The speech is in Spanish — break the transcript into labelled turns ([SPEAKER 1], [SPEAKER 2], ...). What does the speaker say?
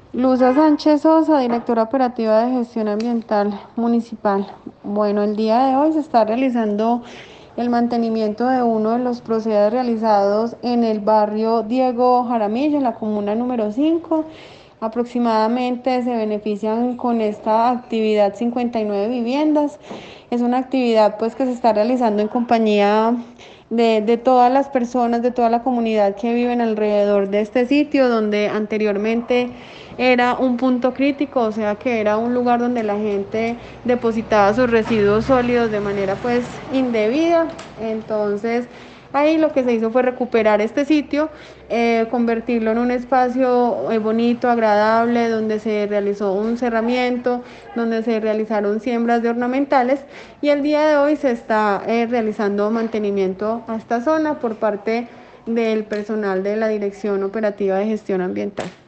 [SPEAKER 1] Luza Sánchez Sosa, directora operativa de gestión ambiental municipal. Bueno, el día de hoy se está realizando el mantenimiento de uno de los procesos realizados en el barrio Diego Jaramillo, en la comuna número 5. Aproximadamente se benefician con esta actividad 59 viviendas. Es una actividad pues que se está realizando en compañía de todas las personas, de toda la comunidad que viven alrededor de este sitio, donde anteriormente era un punto crítico, o sea que era un lugar donde la gente depositaba sus residuos sólidos de manera pues indebida. Entonces ahí lo que se hizo fue recuperar este sitio, convertirlo en un espacio bonito, agradable, donde se realizó un cerramiento, donde se realizaron siembras de ornamentales, y el día de hoy se está realizando mantenimiento a esta zona por parte del personal de la Dirección Operativa de Gestión Ambiental.